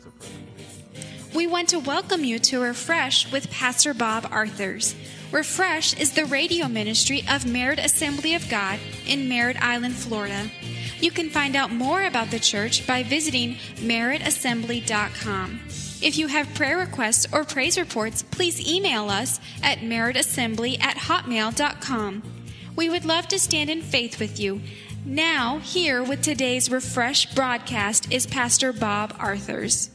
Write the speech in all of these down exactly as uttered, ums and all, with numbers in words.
We want to welcome you to Refresh with Pastor Bob Arthurs. Refresh is the radio ministry of Merritt Assembly of God in Merritt Island, Florida. You can find out more about the church by visiting merritt assembly dot com. If you have prayer requests or praise reports, please email us at merrittassembly at hotmail dot com. We would love to stand in faith with you. Now, here with today's Refresh broadcast is Pastor Bob Arthurs.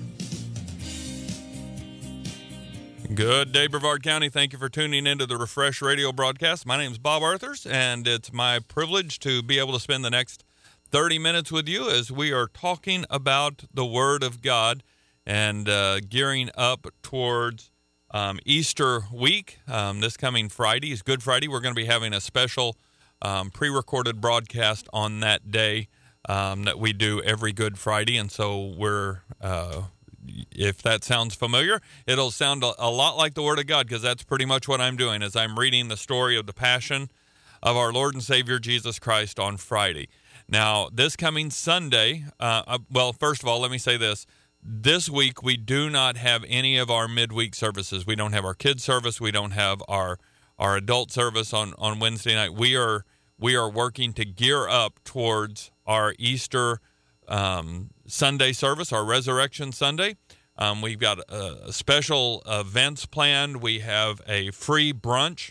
Good day, Brevard County. Thank you for tuning into the Refresh radio broadcast. My name is Bob Arthurs, and it's my privilege to be able to spend the next thirty minutes with you as we are talking about the Word of God and uh, gearing up towards um, Easter week. Um, this coming Friday is Good Friday. We're going to be having a special um, pre-recorded broadcast on that day um, that we do every Good Friday, and so we're uh, if that sounds familiar, it'll sound a, a lot like the Word of God, because that's pretty much what I'm doing as I'm reading the story of the Passion of our Lord and Savior Jesus Christ on Friday. Now, this coming Sunday, uh, uh, well, first of all, let me say this. This week, we do not have any of our midweek services. We don't have our kids service. We don't have our our adult service on, on Wednesday night. We are we are working to gear up towards our Easter um, Sunday service, our Resurrection Sunday. Um, we've got uh, special events planned. We have a free brunch.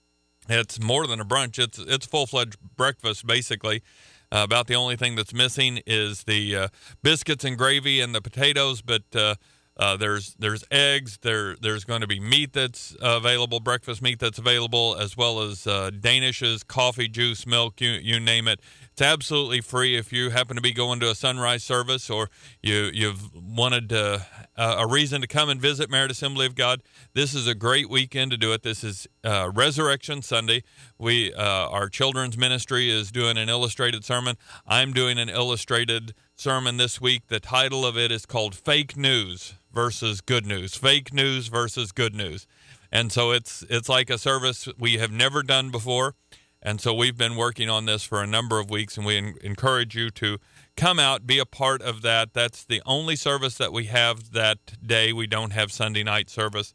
It's more than a brunch. It's it's full-fledged breakfast, basically. Uh, about the only thing that's missing is the uh, biscuits and gravy and the potatoes, but uh, uh, there's there's eggs. There there's going to be meat that's available, breakfast meat that's available, as well as uh, danishes, coffee, juice, milk, you you name it. It's absolutely free. If you happen to be going to a sunrise service, or you you've wanted to, uh, a reason to come and visit Merritt Assembly of God, this is a great weekend to do it. This is uh, Resurrection Sunday. We uh, our children's ministry is doing an illustrated sermon. I'm doing an illustrated sermon this week. The title of it is called Fake News versus Good News. Fake News versus Good News. And so it's it's like a service we have never done before. And so we've been working on this for a number of weeks, and we en- encourage you to come out, be a part of that. That's the only service that we have that day. We don't have Sunday night service.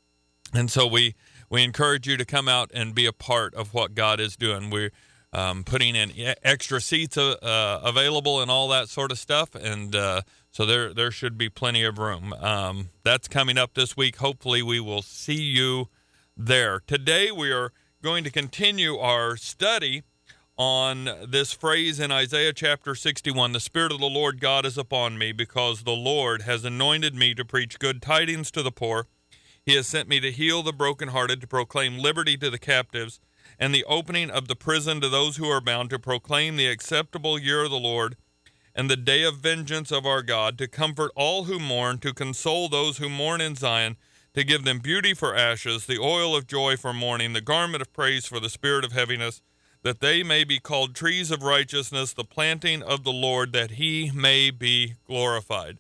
And so we, we encourage you to come out and be a part of what God is doing. We're um, putting in extra seats uh, uh, available and all that sort of stuff, and uh, so there, there should be plenty of room. Um, that's coming up this week. Hopefully we will see you there. Today we are going to continue our study on this phrase in Isaiah chapter sixty-one. The Spirit of the Lord God is upon me, because the Lord has anointed me to preach good tidings to the poor. He has sent me to heal the brokenhearted, to proclaim liberty to the captives, and the opening of the prison to those who are bound, to proclaim the acceptable year of the Lord and the day of vengeance of our God, to comfort all who mourn, to console those who mourn in Zion, to give them beauty for ashes, the oil of joy for mourning, the garment of praise for the spirit of heaviness, that they may be called trees of righteousness, the planting of the Lord, that he may be glorified.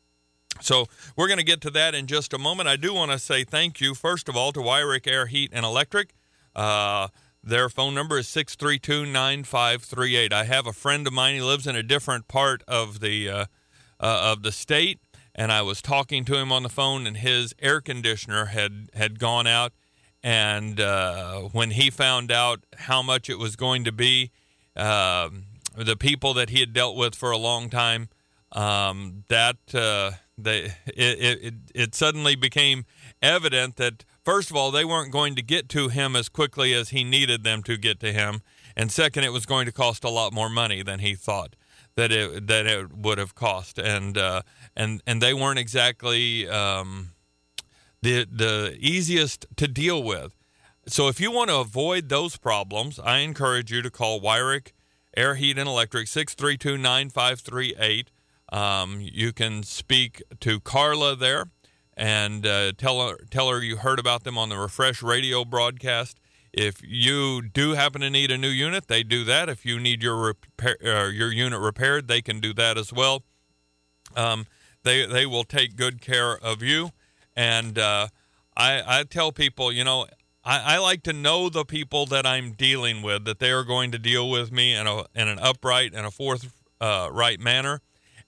So we're going to get to that in just a moment. I do want to say thank you, first of all, to Wyrick Air Heat and Electric. Uh, their phone number is six three two, nine five three eight. I have a friend of mine. He lives in a different part of the uh, uh, of the state. And I was talking to him on the phone, and his air conditioner had, had gone out. And uh, when he found out how much it was going to be, uh, the people that he had dealt with for a long time, um, that uh, they it, it it suddenly became evident that, first of all, they weren't going to get to him as quickly as he needed them to get to him, and second, it was going to cost a lot more money than he thought that it that it would have cost, and uh, and and they weren't exactly um, the the easiest to deal with. So if you want to avoid those problems, I encourage you to call Wyrick Air Heat and Electric, six three two, nine five three eight. Um, you can speak to Carla there and uh, tell her tell her you heard about them on the Refresh radio broadcast. If you do happen to need a new unit, they do that. If you need your repair, uh, your unit repaired, they can do that as well. Um, they they will take good care of you. And uh, I, I tell people, you know, I, I like to know the people that I'm dealing with, that they are going to deal with me in a in an upright and a forthright uh, manner.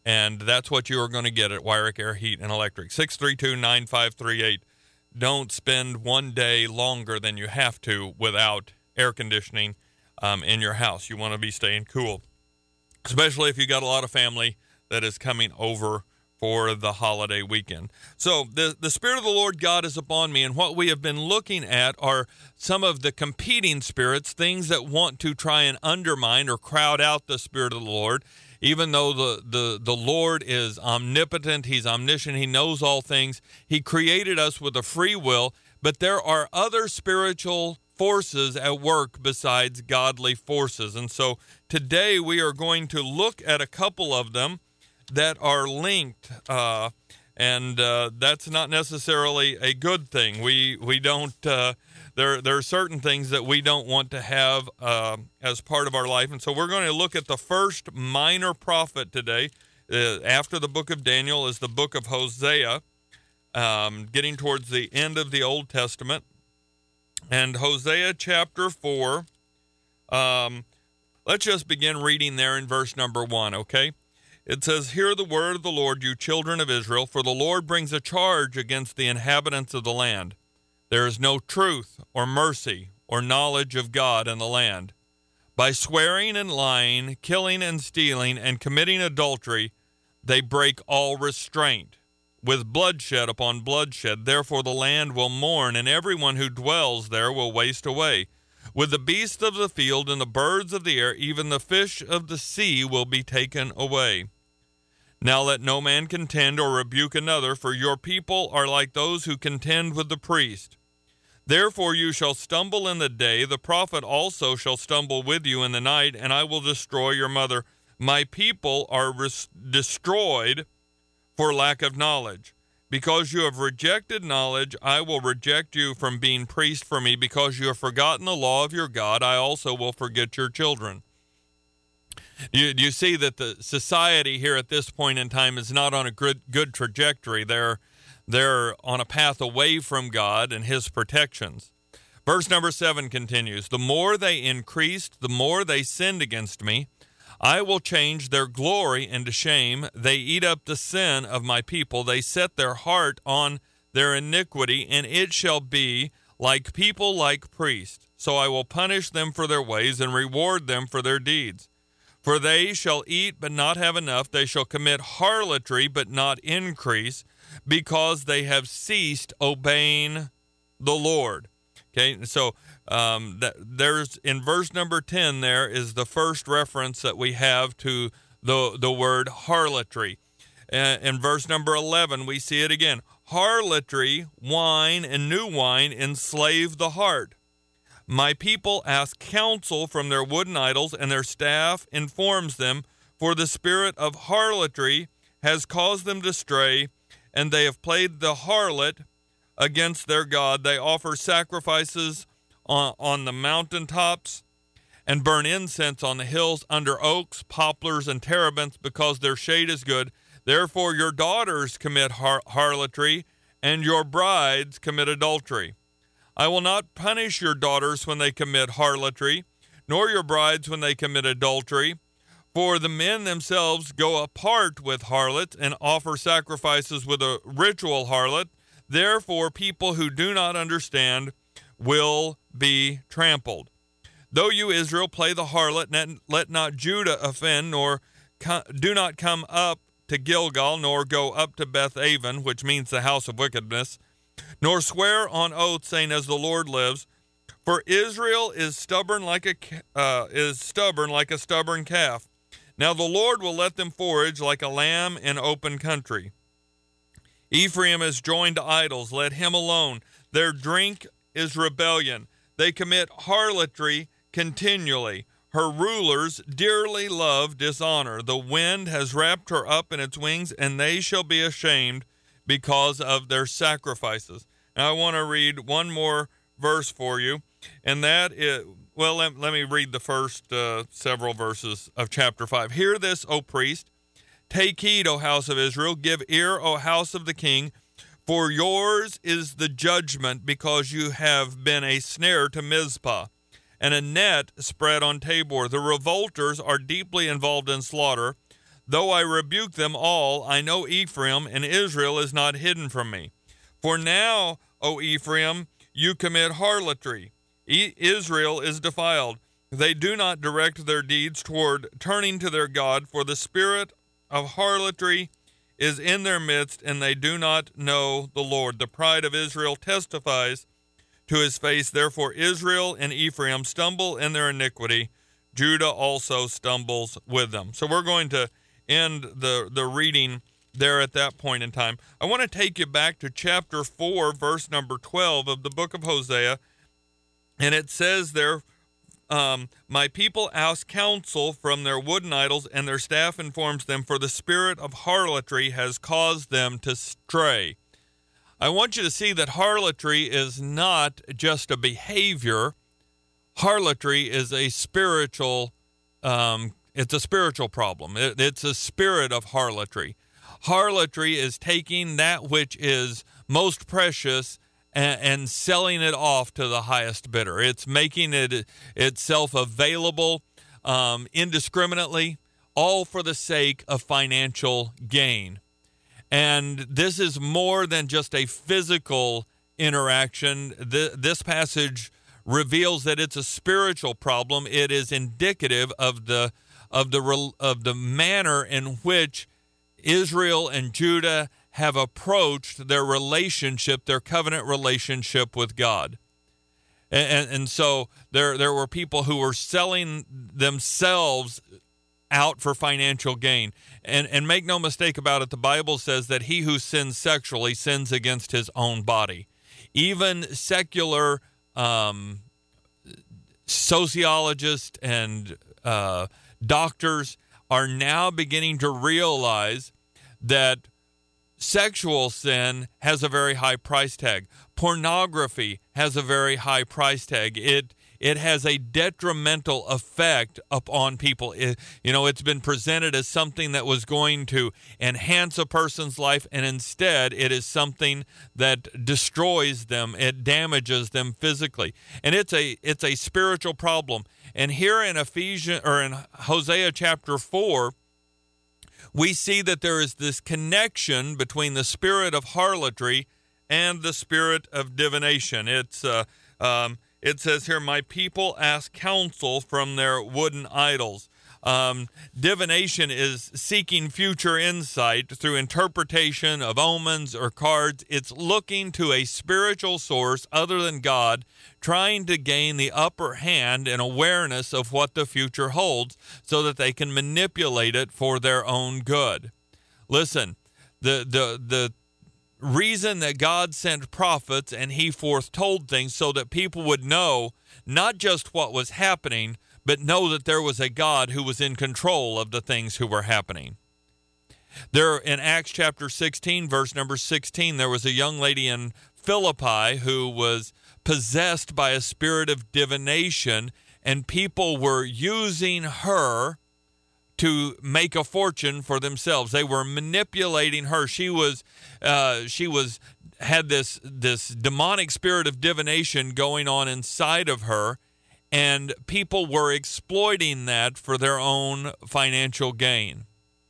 And that's what you are going to get at Wyrick Air Heat and Electric. six three two, nine five three eight. Don't spend one day longer than you have to without air conditioning um, in your house. You want to be staying cool, especially if you got a lot of family that is coming over for the holiday weekend. So the, the Spirit of the Lord God is upon me, and what we have been looking at are some of the competing spirits, things that want to try and undermine or crowd out the Spirit of the Lord. Even though the, the, the Lord is omnipotent, he's omniscient, he knows all things, he created us with a free will, but there are other spiritual forces at work besides godly forces. And so today we are going to look at a couple of them that are linked, uh, and uh, that's not necessarily a good thing. We we don't. Uh, there there are certain things that we don't want to have uh, as part of our life, and so we're going to look at the first minor prophet today. Uh, after the book of Daniel is the book of Hosea, um, getting towards the end of the Old Testament, and Hosea chapter four. Um, let's just begin reading there in verse number one. Okay. It says, "Hear the word of the Lord, you children of Israel, for the Lord brings a charge against the inhabitants of the land. There is no truth or mercy or knowledge of God in the land. By swearing and lying, killing and stealing, and committing adultery, they break all restraint, with bloodshed upon bloodshed. Therefore the land will mourn, and everyone who dwells there will waste away. With the beasts of the field and the birds of the air, even the fish of the sea will be taken away. Now let no man contend or rebuke another, for your people are like those who contend with the priest. Therefore you shall stumble in the day, the prophet also shall stumble with you in the night, and I will destroy your mother. My people are res- destroyed for lack of knowledge. Because you have rejected knowledge, I will reject you from being priest for me. Because you have forgotten the law of your God, I also will forget your children." You, you see that the society here at this point in time is not on a good, good trajectory. They're, they're on a path away from God and his protections. Verse number seven continues, "The more they increased, the more they sinned against me. I will change their glory into shame. They eat up the sin of my people. They set their heart on their iniquity, and it shall be like people like priests. So I will punish them for their ways and reward them for their deeds. For they shall eat but not have enough. They shall commit harlotry but not increase, because they have ceased obeying the Lord." Okay, so um, that, there's in verse number ten, there is the first reference that we have to the, the word harlotry. Uh, in verse number eleven, we see it again. "Harlotry, wine, and new wine enslave the heart. My people ask counsel from their wooden idols, and their staff informs them, for the spirit of harlotry has caused them to stray, and they have played the harlot against their God. They offer sacrifices on, on the mountaintops and burn incense on the hills under oaks, poplars, and terebinths, because their shade is good. Therefore your daughters commit har- harlotry, and your brides commit adultery. I will not punish your daughters when they commit harlotry, nor your brides when they commit adultery. For the men themselves go apart with harlots and offer sacrifices with a ritual harlot. Therefore people who do not understand will be trampled. Though you, Israel, play the harlot, let not Judah offend, nor co- do not come up to Gilgal, nor go up to Beth-aven, which means the house of wickedness, nor swear on oath, saying, as the Lord lives, for Israel is stubborn like a uh, is stubborn like a stubborn calf. Now the Lord will let them forage like a lamb in open country. Ephraim is joined to idols, let him alone. Their drink is rebellion. They commit harlotry continually. Her rulers dearly love dishonor. The wind has wrapped her up in its wings, and they shall be ashamed because of their sacrifices. Now I want to read one more verse for you, and that is, well, let, let me read the first uh, several verses of chapter five. Hear this, O priest. Take heed, O house of Israel. Give ear, O house of the king. For yours is the judgment, because you have been a snare to Mizpah, and a net spread on Tabor. The revolters are deeply involved in slaughter. Though I rebuke them all, I know Ephraim and Israel is not hidden from me. For now, O Ephraim, you commit harlotry. E- Israel is defiled. They do not direct their deeds toward turning to their God, for the spirit of harlotry is in their midst, and they do not know the Lord. The pride of Israel testifies to his face. Therefore Israel and Ephraim stumble in their iniquity. Judah also stumbles with them. So we're going to end the, the reading there at that point in time. I want to take you back to chapter four, verse number twelve of the book of Hosea. And it says there, um, my people ask counsel from their wooden idols, and their staff informs them, for the spirit of harlotry has caused them to stray. I want you to see that harlotry is not just a behavior. Harlotry is a spiritual, um, it's a spiritual problem. It, it's a spirit of harlotry. Harlotry is taking that which is most precious and, and selling it off to the highest bidder. It's making it itself available um, indiscriminately, all for the sake of financial gain. And this is more than just a physical interaction. This passage reveals that it's a spiritual problem. It is indicative of the of the of the manner in which Israel and Judah have approached their relationship, their covenant relationship with God. And, and, and so there there were people who were selling themselves out for financial gain. And and make no mistake about it, the Bible says that he who sins sexually sins against his own body. Even secular um, sociologists and uh, doctors are now beginning to realize that sexual sin has a very high price tag. Pornography has a very high price tag. It It has a detrimental effect upon people. It, you know, it's been presented as something that was going to enhance a person's life, and instead it is something that destroys them. It damages them physically, and it's a it's a spiritual problem. And here in Ephesians or in Hosea chapter four, we see that there is this connection between the spirit of harlotry and the spirit of divination. It's uh, um, It says here, my people ask counsel from their wooden idols. Um, divination is seeking future insight through interpretation of omens or cards. It's looking to a spiritual source other than God, trying to gain the upper hand and awareness of what the future holds so that they can manipulate it for their own good. Listen, the the the reason that God sent prophets and he foretold things so that people would know not just what was happening, but know that there was a God who was in control of the things who were happening. There in Acts chapter sixteen, verse number sixteen, there was a young lady in Philippi who was possessed by a spirit of divination, and people were using her to make a fortune for themselves. They were manipulating her. She was, uh, she was, had this this demonic spirit of divination going on inside of her, and people were exploiting that for their own financial gain.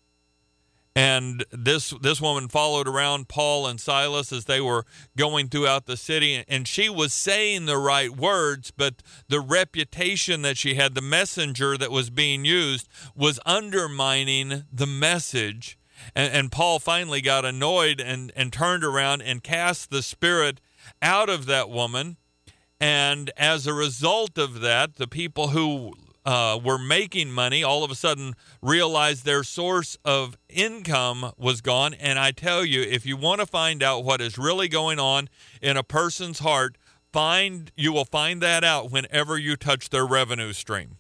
And this this woman followed around Paul and Silas as they were going throughout the city, and she was saying the right words, but the reputation that she had, the messenger that was being used, was undermining the message. And, and Paul finally got annoyed and, and turned around and cast the spirit out of that woman. And as a result of that, the people who Uh, were making money all of a sudden realized their source of income was gone. And I tell you, if you want to find out what is really going on in a person's heart, find you will find that out whenever you touch their revenue stream.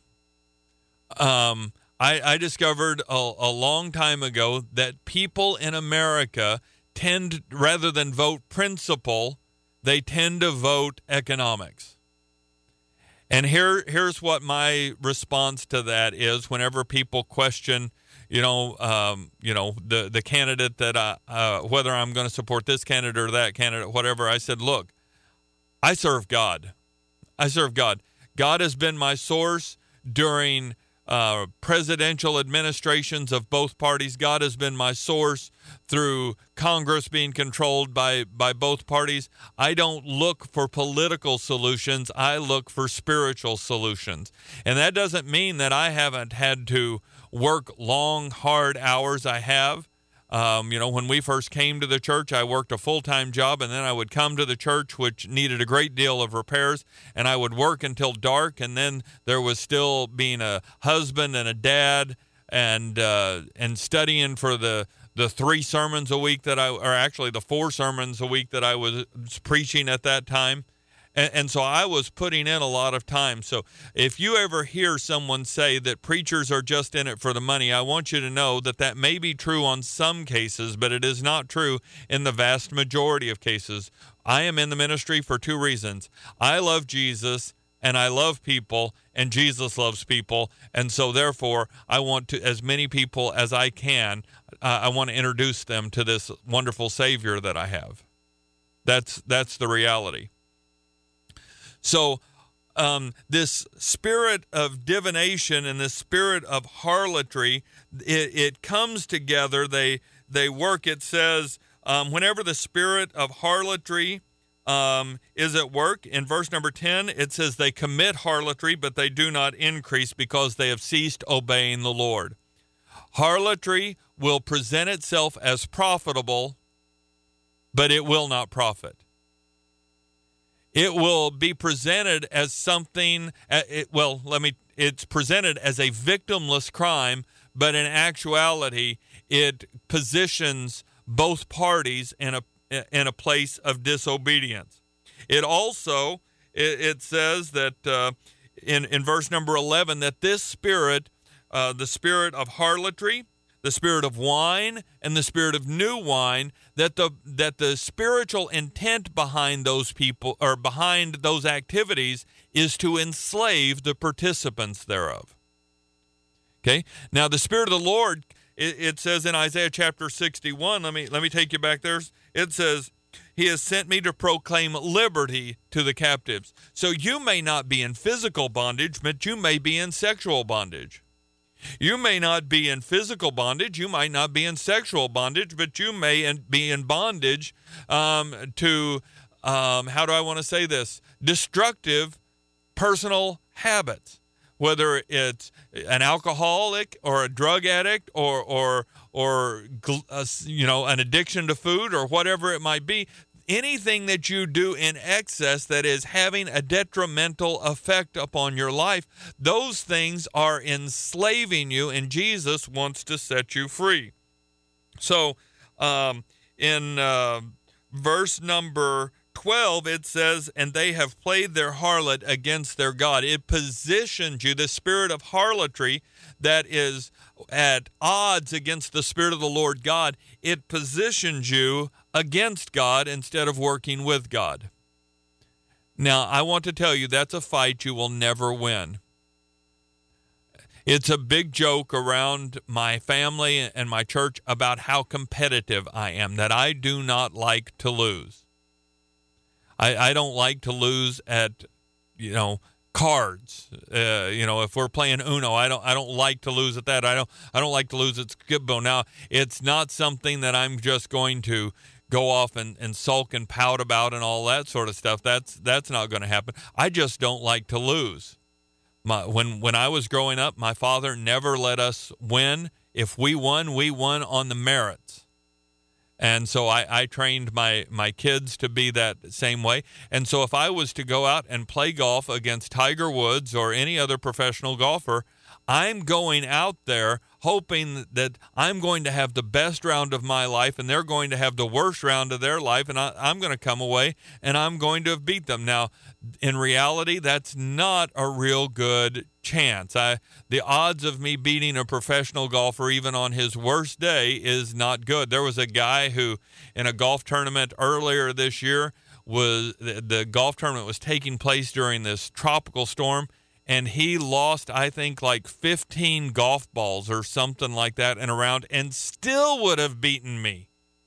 Um, I, I discovered a, a long time ago that people in America tend, rather than vote principle, they tend to vote economics. And here, here's what my response to that is whenever people question, you know, um, you know, the, the candidate that I, uh, whether I'm going to support this candidate or that candidate, whatever, I said, look, I serve God. I serve God. God has been my source during uh, presidential administrations of both parties. God has been my source through Congress being controlled by, by both parties. I don't look for political solutions. I look for spiritual solutions. And that doesn't mean that I haven't had to work long, hard hours. I have. Um, you know, when we first came to the church, I worked a full-time job, and then I would come to the church, which needed a great deal of repairs, and I would work until dark, and then there was still being a husband and a dad and uh, and studying for the, the three sermons a week that I, or actually the four sermons a week that I was preaching at that time. And, and so I was putting in a lot of time. So if you ever hear someone say that preachers are just in it for the money, I want you to know that that may be true on some cases, but it is not true in the vast majority of cases. I am in the ministry for two reasons. I love Jesus, and I love people, and Jesus loves people. And so therefore, I want to, as many people as I can, uh, I want to introduce them to this wonderful Savior that I have. That's that's the reality. So um, this spirit of divination and this spirit of harlotry, it, it comes together. They they work. It says, um, whenever the spirit of harlotry um, is at work, in verse number ten, it says they commit harlotry, but they do not increase because they have ceased obeying the Lord. Harlotry will present itself as profitable, but it will not profit. It will be presented as something, it, well, let me, it's presented as a victimless crime, but in actuality, it positions both parties in a in a place of disobedience. It also, it, it says that uh, in, in verse number eleven, that this spirit, uh, the spirit of harlotry, the spirit of wine, and the spirit of new wine, that the that the spiritual intent behind those people, or behind those activities, is to enslave the participants thereof. Okay? Now, the Spirit of the Lord, it, it says in Isaiah chapter sixty-one, let me let me take you back there. It says, He has sent me to proclaim liberty to the captives. So you may not be in physical bondage, but you may be in sexual bondage. You may not be in physical bondage, you might not be in sexual bondage, but you may in, be in bondage um, to, um, how do I want to say this, destructive personal habits, whether it's an alcoholic or a drug addict or, or, or uh, you know, an addiction to food or whatever it might be. Anything that you do in excess that is having a detrimental effect upon your life, those things are enslaving you, and Jesus wants to set you free. So um, in uh, verse number twelve, it says, and they have played their harlot against their God. It positions you, the spirit of harlotry that is at odds against the Spirit of the Lord God, it positions you against God instead of working with God. Now, I want to tell you, that's a fight you will never win. It's a big joke around my family and my church about how competitive I am, that I do not like to lose. I, I don't like to lose at, you know, cards. Uh, you know, if we're playing Uno, I don't I don't like to lose at that. I don't I don't like to lose at Skip-Bo. Now, it's not something that I'm just going to go off and, and sulk and pout about and all that sort of stuff. That's that's not going to happen. I just don't like to lose. My, when when I was growing up, my father never let us win. If we won, we won on the merits. And so I, I trained my, my kids to be that same way. And so if I was to go out and play golf against Tiger Woods or any other professional golfer, I'm going out there hoping that I'm going to have the best round of my life and they're going to have the worst round of their life, and I, I'm going to come away and I'm going to have beat them. Now, in reality, that's not a real good chance. I, the odds of me beating a professional golfer, even on his worst day, is not good. There was a guy who, in a golf tournament earlier this year, was the, the golf tournament was taking place during this tropical storm, and he lost, I think, like fifteen golf balls or something like that in a round, and still would have beaten me.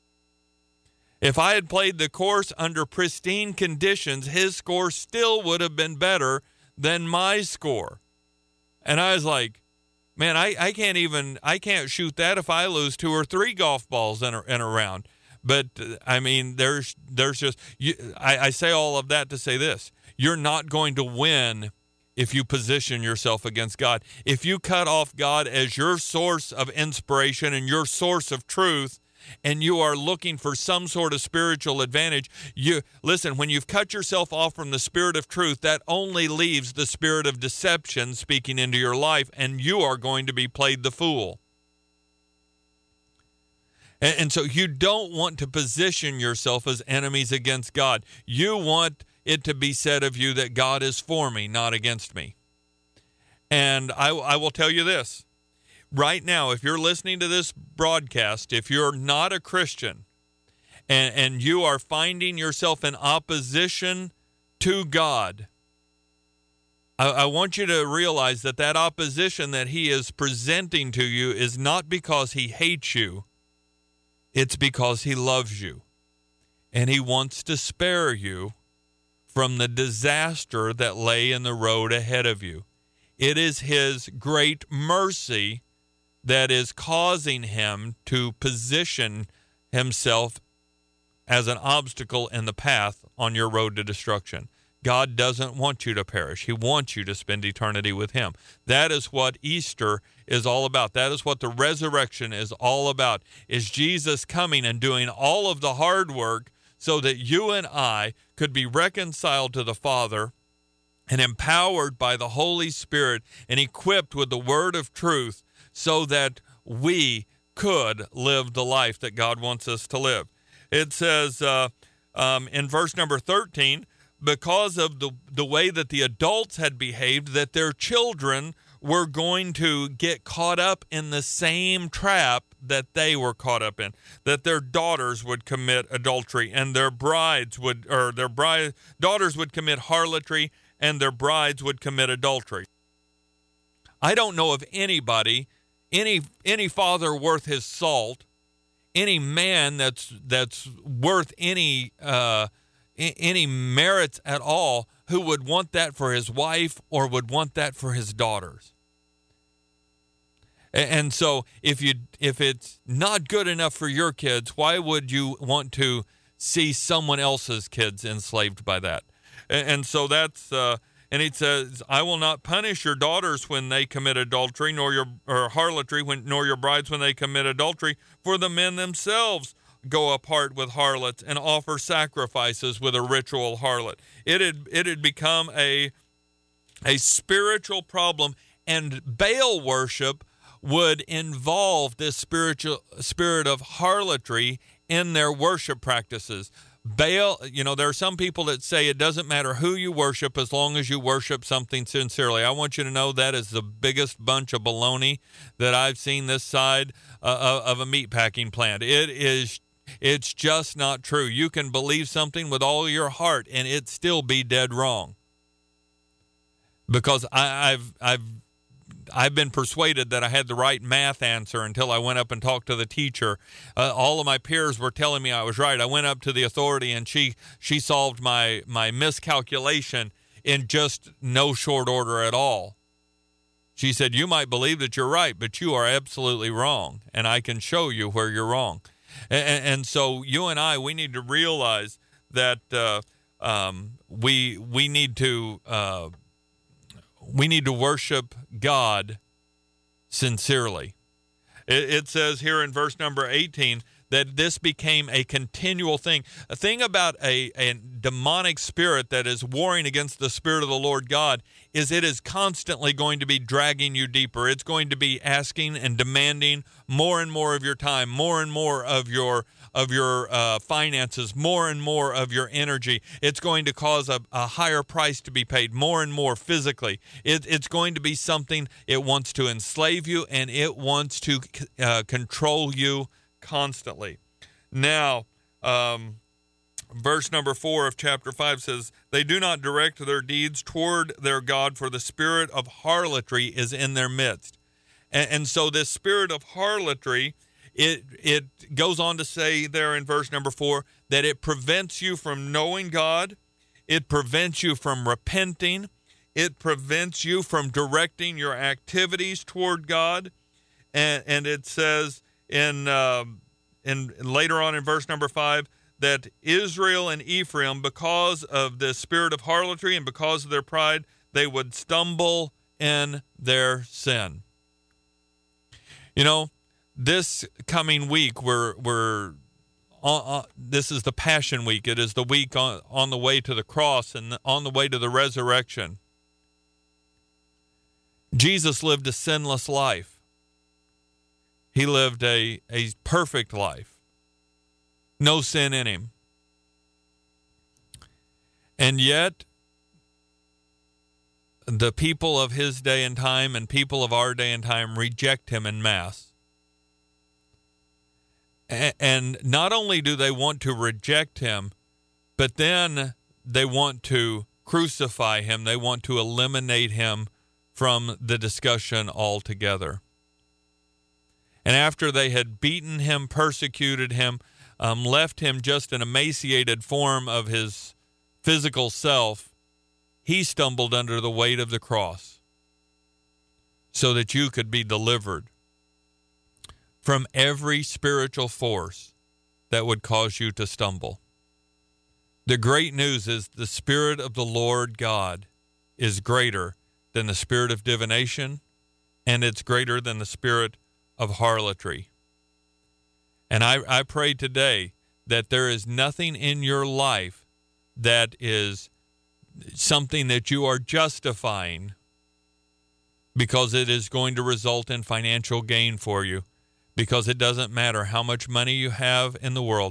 If I had played the course under pristine conditions, his score still would have been better than my score. And I was like, Man, I, I can't even, I can't shoot that if I lose two or three golf balls in a, in a round. But, uh, I mean, there's there's just, you, I, I say all of that to say this. You're not going to win if you position yourself against God. If you cut off God as your source of inspiration and your source of truth, and you are looking for some sort of spiritual advantage, you listen, when you've cut yourself off from the spirit of truth, that only leaves the spirit of deception speaking into your life, and you are going to be played the fool. And, and so you don't want to position yourself as enemies against God. You want it to be said of you that God is for me, not against me. And I, I will tell you this. Right now, if you're listening to this broadcast, if you're not a Christian and, and you are finding yourself in opposition to God, I, I want you to realize that that opposition that he is presenting to you is not because he hates you. It's because he loves you. And he wants to spare you from the disaster that lay in the road ahead of you. It is his great mercy that is causing him to position himself as an obstacle in the path on your road to destruction. God doesn't want you to perish. He wants you to spend eternity with him. That is what Easter is all about. That is what the resurrection is all about, is Jesus coming and doing all of the hard work so that you and I could be reconciled to the Father and empowered by the Holy Spirit and equipped with the word of truth, so that we could live the life that God wants us to live. It says uh, um, in verse number thirteen, because of the, the way that the adults had behaved, that their children were going to get caught up in the same trap that they were caught up in, that their daughters would commit adultery and their brides would, or their bride, daughters would commit harlotry and their brides would commit adultery. I don't know of anybody Any any father worth his salt, any man that's that's worth any uh, any merits at all, who would want that for his wife or would want that for his daughters. And, and so, if you if it's not good enough for your kids, why would you want to see someone else's kids enslaved by that? And, and so that's. Uh, And it says, I will not punish your daughters when they commit adultery, nor your or harlotry, when, nor your brides when they commit adultery, for the men themselves go apart with harlots and offer sacrifices with a ritual harlot. It had it had become a a spiritual problem, and Baal worship would involve this spiritual spirit of harlotry in their worship practices. Baal, you know, there are some people that say it doesn't matter who you worship as long as you worship something sincerely. I want you to know that is the biggest bunch of baloney that I've seen this side uh, of a meatpacking plant. It is, it's just not true. You can believe something with all your heart and it still be dead wrong. Because I, I've, I've, I've been persuaded that I had the right math answer until I went up and talked to the teacher. Uh, all of my peers were telling me I was right. I went up to the authority, and she she solved my, my miscalculation in just no short order at all. She said, you might believe that you're right, but you are absolutely wrong, and I can show you where you're wrong. And, and so you and I, we need to realize that uh, um, we we need to... Uh, We need to worship God sincerely. It, it says here in verse number eighteen that this became a continual thing. A thing about a, a demonic spirit that is warring against the Spirit of the Lord God is it is constantly going to be dragging you deeper. It's going to be asking and demanding more and more of your time, more and more of your of your uh, finances, more and more of your energy. It's going to cause a, a higher price to be paid, more and more physically. It, it's going to be something, it wants to enslave you, and it wants to uh, control you constantly. Now, um, verse number four of chapter five says, they do not direct their deeds toward their God, for the spirit of harlotry is in their midst. And, and so this spirit of harlotry, It it goes on to say there in verse number four that it prevents you from knowing God. It prevents you from repenting. It prevents you from directing your activities toward God. And, and it says in, uh, in later on in verse number five, that Israel and Ephraim, because of the spirit of harlotry and because of their pride, they would stumble in their sin. You know, this coming week, we're, we're uh, uh, this is the Passion Week. It is the week on, on the way to the cross and on the way to the resurrection. Jesus lived a sinless life. He lived a, a perfect life. No sin in him. And yet, the people of his day and time and people of our day and time reject him en masse. And not only do they want to reject him, but then they want to crucify him. They want to eliminate him from the discussion altogether. And after they had beaten him, persecuted him, um, left him just an emaciated form of his physical self, he stumbled under the weight of the cross so that you could be delivered from every spiritual force that would cause you to stumble. The great news is the Spirit of the Lord God is greater than the spirit of divination, and it's greater than the spirit of harlotry. And I, I pray today that there is nothing in your life that is something that you are justifying because it is going to result in financial gain for you. Because it doesn't matter how much money you have in the world,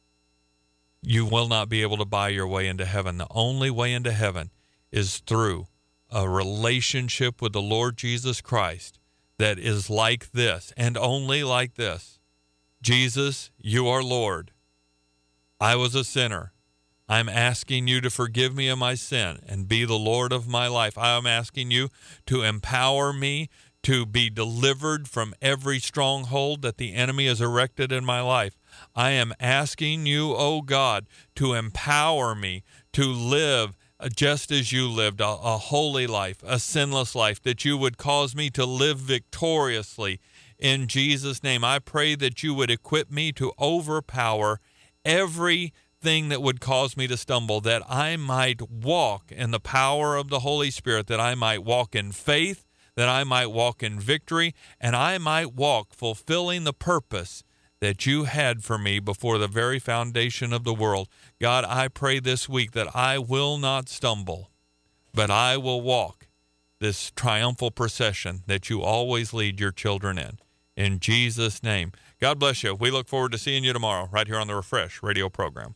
you will not be able to buy your way into heaven. The only way into heaven is through a relationship with the Lord Jesus Christ that is like this, and only like this. Jesus, you are Lord. I was a sinner. I'm asking you to forgive me of my sin and be the Lord of my life. I am asking you to empower me to be delivered from every stronghold that the enemy has erected in my life. I am asking you, oh God, to empower me to live just as you lived, a, a holy life, a sinless life, that you would cause me to live victoriously. In Jesus' name, I pray that you would equip me to overpower everything that would cause me to stumble, that I might walk in the power of the Holy Spirit, that I might walk in faith, that I might walk in victory, and I might walk fulfilling the purpose that you had for me before the very foundation of the world. God, I pray this week that I will not stumble, but I will walk this triumphal procession that you always lead your children in. In Jesus' name. God bless you. We look forward to seeing you tomorrow right here on the Refresh radio program.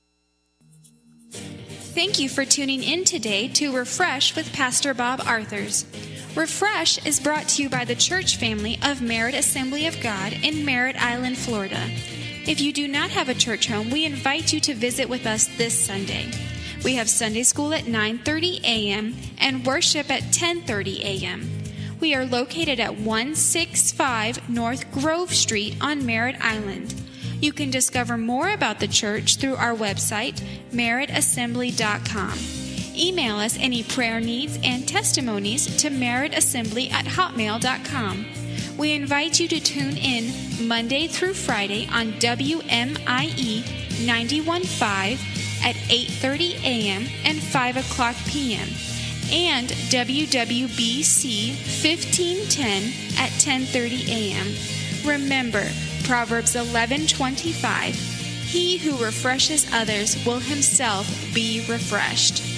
Thank you for tuning in today to Refresh with Pastor Bob Arthurs. Refresh is brought to you by the church family of Merritt Assembly of God in Merritt Island, Florida. If you do not have a church home, we invite you to visit with us this Sunday. We have Sunday school at nine thirty a.m. and worship at ten thirty a.m. We are located at one sixty-five North Grove Street on Merritt Island. You can discover more about the church through our website, merritt assembly dot com. Email us any prayer needs and testimonies to merrittassembly at hotmail dot com. We invite you to tune in Monday through Friday on W M I E ninety-one point five at eight thirty a.m. and five o'clock p.m. and W W B C fifteen ten at ten thirty a.m. Remember, Proverbs eleven twenty-five, he who refreshes others will himself be refreshed.